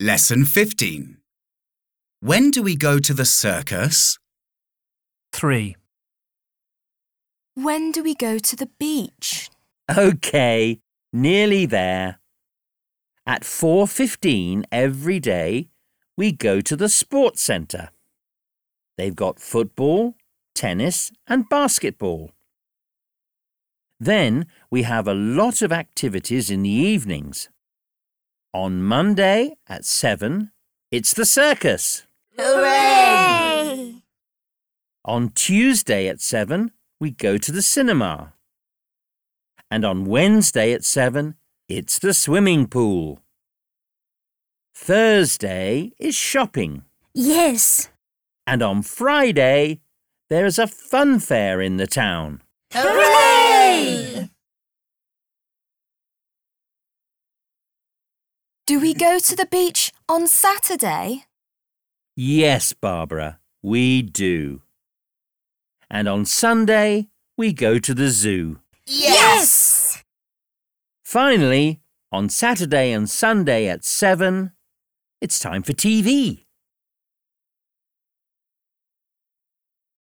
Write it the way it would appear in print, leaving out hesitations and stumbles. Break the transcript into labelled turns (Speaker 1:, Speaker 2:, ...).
Speaker 1: Lesson 15. When do we go to the circus?
Speaker 2: 3.
Speaker 3: When do we go to the beach?
Speaker 4: OK, nearly there. At 4:15 every day, we go to the sports centre. They've got football, tennis and basketball. Then we have a lot of activities in the evenings. On Monday at 7, it's the circus.
Speaker 5: Hooray!
Speaker 4: On Tuesday at 7, we go to the cinema. And on Wednesday at 7, it's the swimming pool. Thursday is shopping.
Speaker 5: Yes.
Speaker 4: And on Friday, there is a fun fair in the town.
Speaker 5: Hooray!
Speaker 3: Do we go to the beach on Saturday?
Speaker 4: Yes, Barbara, we do. And on Sunday, we go to the zoo.
Speaker 5: Yes!
Speaker 4: Finally, on Saturday and Sunday at 7, it's time for TV.